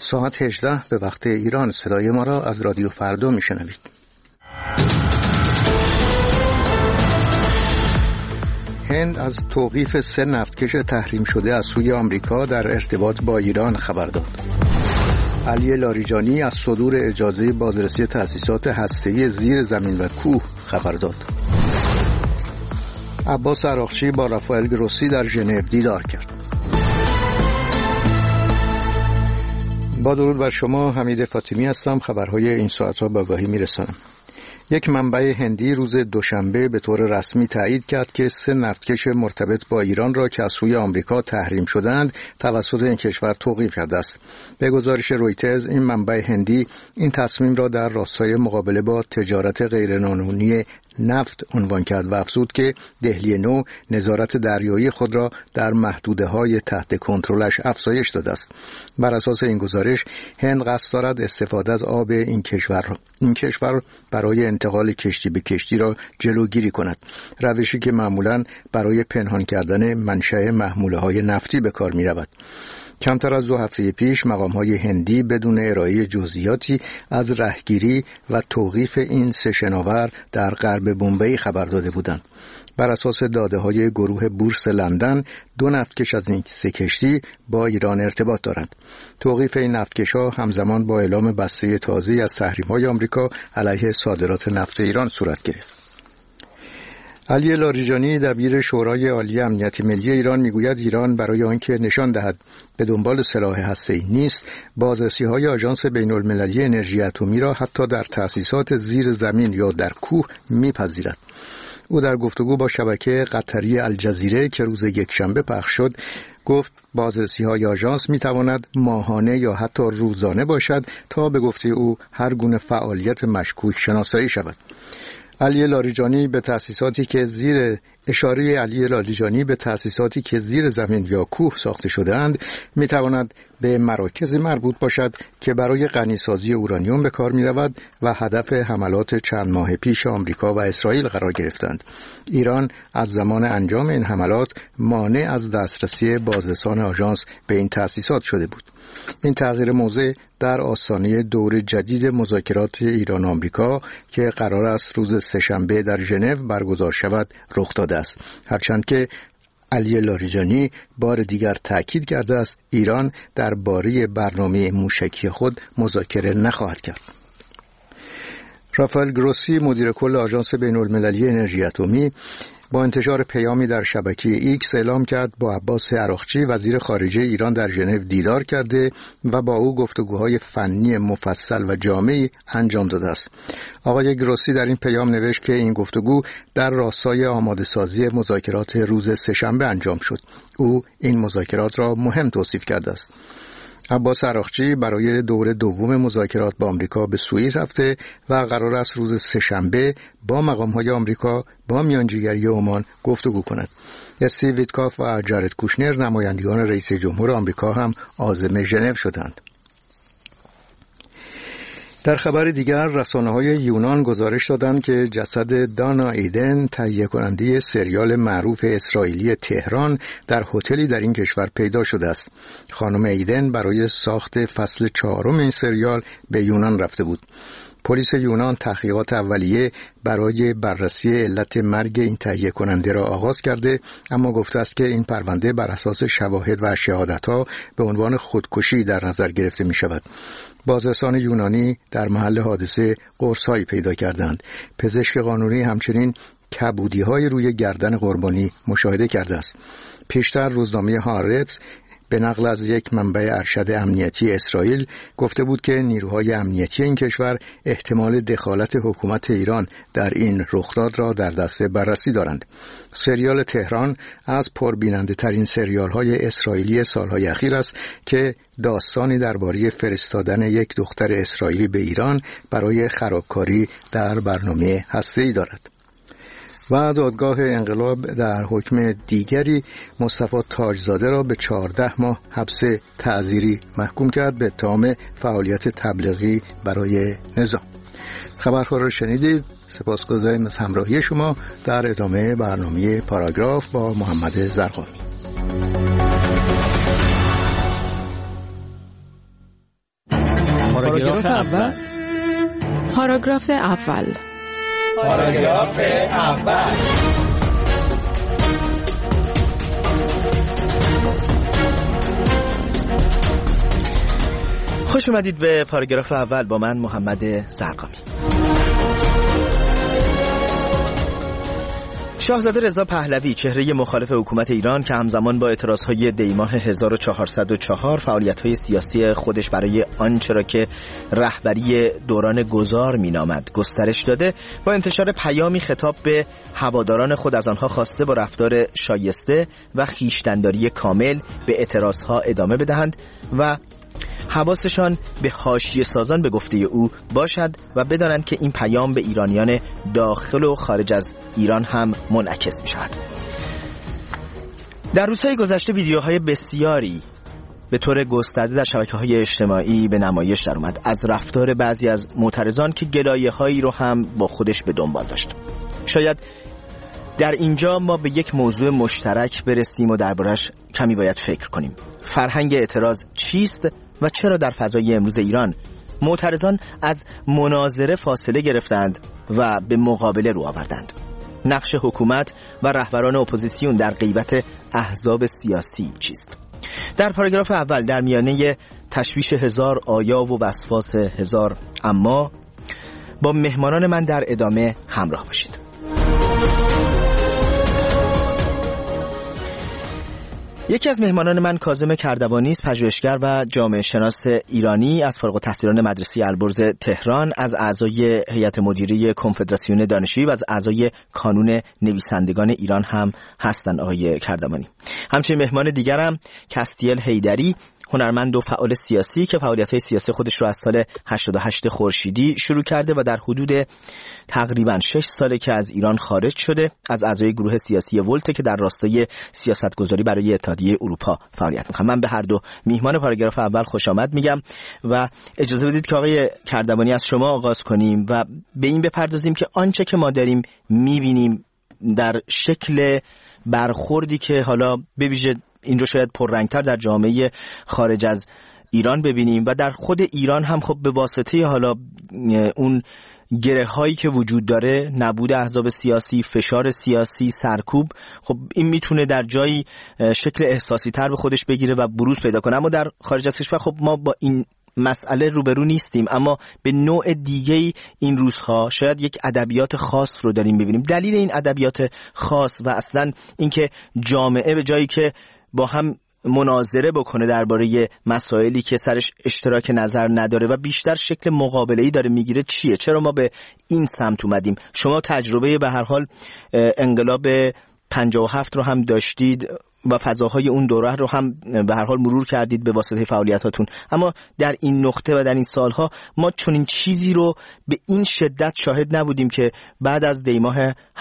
ساعت 18 به وقت ایران. صدای ما را از رادیو فردا میشنوید. هند از توقیف 3 نفتکش تحریم شده از سوی آمریکا در ارتباط با ایران خبر داد. علی لاریجانی از صدور اجازه بازرسی تأسیسات هسته‌ای زیر زمین و کوه خبر داد. عباس عراقچی با رافائل گروسی در ژنو دیدار کرد. با درود بر شما، حمید فاطمی هستم. خبرهای این ساعت را به آگاهی میرسانم. یک منبع هندی روز دوشنبه به طور رسمی تایید کرد که 3 نفتکش مرتبط با ایران را که از سوی آمریکا تحریم شدند توسط این کشور توقیف کرده است. به گزارش رویترز، این منبع هندی این تصمیم را در راستای مقابله با تجارت غیرقانونی نفت عنوان کرد و افزود که دهلی نو نظارت دریایی خود را در محدوده‌های تحت کنترلش افزایش داده است. بر اساس این گزارش، هند قصد دارد استفاده از آب این کشور برای انتقال کشتی به کشتی را جلوگیری کند، روشی که معمولاً برای پنهان کردن منشأ محموله‌های نفتی به کار می‌رود. کمتر از 2 هفته پیش مقام‌های هندی بدون ارائه جزئیاتی از رهگیری و توقیف این 3 شناور در غرب بمبئی خبر داده بودند. بر اساس داده‌های گروه بورس لندن، 2 نفتکش از این 3 کشتی با ایران ارتباط دارند. توقیف این نفتکش‌ها همزمان با اعلام بسته تازه‌ای از تحریم‌های آمریکا علیه صادرات نفت ایران صورت گرفت. علی لاریجانی دبیر شورای عالی امنیت ملی ایران میگوید ایران برای آنکه نشان دهد به دنبال سلاح هسته‌ای نیست، بازرسی‌های آژانس بین‌المللی انرژی اتمی را حتی در تأسیسات زیر زمین یا در کوه میپذیرد. او در گفتگو با شبکه قطری الجزیره که روز یکشنبه پخش شد گفت بازرسی‌های آژانس می‌تواند ماهانه یا حتی روزانه باشد تا به گفته او هر گونه فعالیت مشکوک شناسایی شود. علی لاریجانی به تأسیساتی که زیر زمین یا کوه ساخته شده‌اند می‌تواند به مراکز مربوط باشد که برای غنیسازی اورانیوم به کار می‌رود و هدف حملات چند ماه پیش آمریکا و اسرائیل قرار گرفتند. ایران از زمان انجام این حملات مانع از دسترسی بازرسان آژانس به این تأسیسات شده بود. این تغییر موضع در آستانه دور جدید مذاکرات ایران و آمریکا که قرار است روز سه‌شنبه در ژنو برگزار شود رخ داده است، هرچند که علی لاریجانی بار دیگر تأکید کرده است ایران درباره برنامه موشکی خود مذاکره نخواهد کرد. رافائل گروسی مدیر کل آژانس بین‌المللی انرژی اتمی با انتشار پیامی در شبکه ایکس اعلام کرد با عباس عراقچی وزیر خارجه ایران در ژنو دیدار کرده و با او گفتگوهای فنی مفصل و جامعی انجام داده است. آقای گروسی در این پیام نوشت که این گفتگو در راستای آماده‌سازی مذاکرات روز سه‌شنبه انجام شد. او این مذاکرات را مهم توصیف کرده است. عباس عراقچی برای دور دوم مذاکرات با آمریکا به سوئیس رفته و قرار است روز سه‌شنبه با مقام‌های آمریکا با میانجیگری عمان گفتگو کند. استیو ویتکاف و جارد کوشنر نمایندگان رئیس جمهور آمریکا هم عازم ژنو شدند. در خبر دیگر، رسانه‌های یونان گزارش دادند که جسد دانا ایدن، تهیه کننده سریال معروف اسرائیلی تهران، در هتلی در این کشور پیدا شده است. خانم ایدن برای ساخت فصل 4 این سریال به یونان رفته بود. پلیس یونان تحقیقات اولیه برای بررسی علت مرگ این تهیه کننده را آغاز کرده، اما گفته است که این پرونده بر اساس شواهد و شهادت‌ها به عنوان خودکشی در نظر گرفته می شود. بازرسان یونانی در محل حادثه قرص‌هایی پیدا کردند. پزشک قانونی همچنین کبودی‌های روی گردن قربانی مشاهده کرده است. پیشتر روزنامه هارتز به نقل از یک منبع ارشد امنیتی اسرائیل گفته بود که نیروهای امنیتی این کشور احتمال دخالت حکومت ایران در این رخداد را در دست بررسی دارند. سریال تهران از پربیننده ترین سریال های اسرائیلی سالهای اخیر است که داستانی درباره فرستادن یک دختر اسرائیلی به ایران برای خرابکاری در برنامه هسته‌ای دارد. و دادگاه انقلاب در حکم دیگری مصطفی تاجزاده را به 14 ماه حبس تعزیری محکوم کرد به اتهام فعالیت تبلیغی برای نظام. خبرها را شنیدید. سپاسگزاریم از همراهی شما. در ادامه برنامه پاراگراف با محمد زرقامی. پاراگراف اول. پاراگراف اول. پاراگراف اول. خوش اومدید به پاراگراف اول با من محمد زرقامی. شاهزاده رضا پهلوی، چهره مخالف حکومت ایران که همزمان با اعتراضهای دیماه 1404 فعالیت‌های سیاسی خودش برای آنچه را که رهبری دوران گذار می‌نامد گسترش داده، با انتشار پیامی خطاب به هواداران خود از آنها خواسته با رفتار شایسته و خویشتن‌داری کامل به اعتراضها ادامه بدهند و حواسشان به حاشیه سازان به گفته او باشد و بدانند که این پیام به ایرانیان داخل و خارج از ایران هم منعکس می شود. در روزهای گذشته ویدیوهای بسیاری به طور گسترده در شبکه‌های اجتماعی به نمایش در اومد از رفتار بعضی از معترضان که گلایه‌هایی رو هم با خودش به دنبال داشت. شاید در اینجا ما به یک موضوع مشترک برسیم و دربارش کمی باید فکر کنیم. فرهنگ اعتراض چیست و چرا در فضای امروز ایران معترضان از مناظره فاصله گرفتند و به مقابله رو آوردند؟ نقش حکومت و رهبران اپوزیسیون در غیبت احزاب سیاسی چیست؟ در پاراگراف اول در میانه تشویش هزار آیا و وسواس هزار اما با مهمانان من در ادامه همراه باشید. یکی از مهمانان من کاظم کردوانی است، پژوهشگر و جامعه شناس ایرانی از فارغ التحصیلان مدرسه البرز تهران، از اعضای هیئت مدیره کنفدراسیون دانشجویی و از اعضای کانون نویسندگان ایران هم هستند آقای کردوانی. همچنین مهمان دیگرم کستیل حیدری، هنرمند و فعال سیاسی که فعالیت‌های سیاسی خودش رو از سال 88 خورشیدی شروع کرده و در حدود تقریباً 6 ساله که از ایران خارج شده، از اعضای گروه سیاسی ولت که در راستای سیاستگذاری برای اتحادیه اروپا فعالیت می‌کنه. من به هر دو میهمان پاراگراف اول خوش آمد میگم و اجازه بدید که آقای کردوانی از شما آغاز کنیم و به این بپردازیم که آنچه که ما داریم می‌بینیم در شکل برخوردی که حالا به ویژه این رو شاید پررنگتر در جامعه خارج از ایران ببینیم و در خود ایران هم خب به واسطه حالا اون گره هایی که وجود داره، نبود احزاب سیاسی، فشار سیاسی، سرکوب، خب این میتونه در جایی شکل احساسی تر به خودش بگیره و بروز پیدا کنه. اما در خارج از کشور خب ما با این مسئله روبرو نیستیم، اما به نوع دیگه‌ای این روزها شاید یک ادبیات خاص رو داریم ببینیم. دلیل این ادبیات خاص و اصلا اینکه جامعه به جایی که با هم مناظره بکنه درباره مسائلی که سرش اشتراک نظر نداره و بیشتر شکل مقابله‌ای داره میگیره چیه؟ چرا ما به این سمت اومدیم؟ شما تجربه به هر حال انقلاب 57 رو هم داشتید و فضاهای اون دوره رو هم به هر حال مرور کردید به واسطه فعالیتاتون، اما در این نقطه و در این سالها ما چنین چیزی رو به این شدت شاهد نبودیم که بعد از دیماه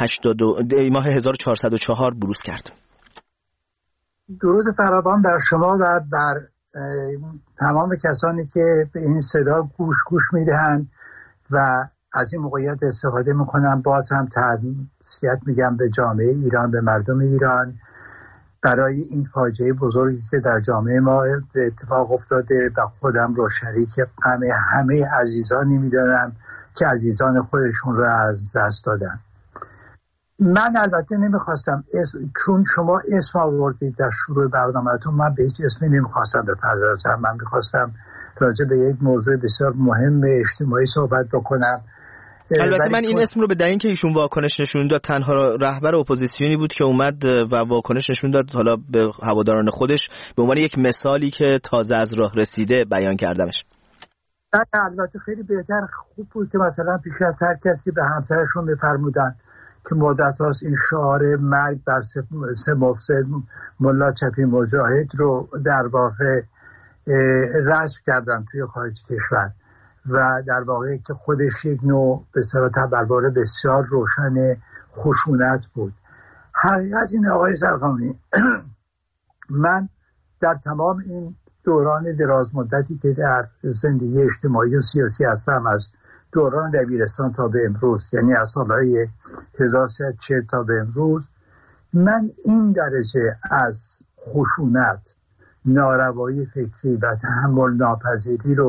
1404 بروز کرد. درود فراوان بر شما و بر تمام کسانی که به این صدا گوش میدهند و از این موقعیت استفاده میکنم. باز هم تسلیت میگم به جامعه ایران، به مردم ایران برای این فاجعه بزرگی که در جامعه ما اتفاق افتاده و خودم رو شریک غم همه عزیزانی میدونم که عزیزان خودشون رو از دست دادن. من البته نمیخواستم چون شما اسم آوردید در شروع برنامه‌تون، من به هیچ اسمی نمیخواستم بپردازم. من میخواستم راجع به یک موضوع بسیار مهم اجتماعی صحبت بکنم. البته من این اسم رو به دلیل که ایشون واکنش نشون داد، تنها رهبر اپوزیسیونی بود که اومد و واکنش نشون داد، حالا به هواداران خودش به عنوان یک مثالی که تازه از راه رسیده بیان کردمش. البته خیلی بهتر خوب بود که مثلا پیش از هر کسی به همسرشون بفرمودن که مدت هاست این شعار مرگ بر سه مفسد ملا چپی مجاهد رو در واقع رسم کردن توی خارج کشور و در واقع که خودش یک نوع به صورت تبربار بسیار روشن خشونت بود. حقیقت این آقای زرقامی من در تمام این دوران دراز مدتی که در زندگی اجتماعی و سیاسی هستم، از دوران دبیرستان تا به امروز، یعنی از سالهای 1340 تا به امروز، من این درجه از خشونت، ناروایی فکری و تحمل ناپذیری رو